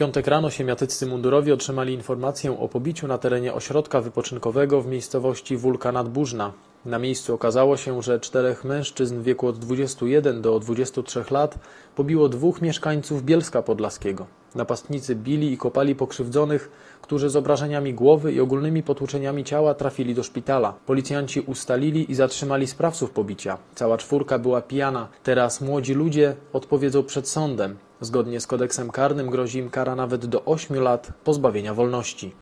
piątek rano siemiatyccy mundurowi otrzymali informację o pobiciu na terenie ośrodka wypoczynkowego w miejscowości Wólka nad Bużna. Na miejscu okazało się, że 4 mężczyzn w wieku od 21 do 23 lat pobiło 2 mieszkańców Bielska Podlaskiego. Napastnicy bili i kopali pokrzywdzonych, którzy z obrażeniami głowy i ogólnymi potłuczeniami ciała trafili do szpitala. Policjanci ustalili i zatrzymali sprawców pobicia. Cała 4 była pijana. Teraz młodzi ludzie odpowiedzą przed sądem. Zgodnie z kodeksem karnym grozi im kara nawet do 8 lat pozbawienia wolności.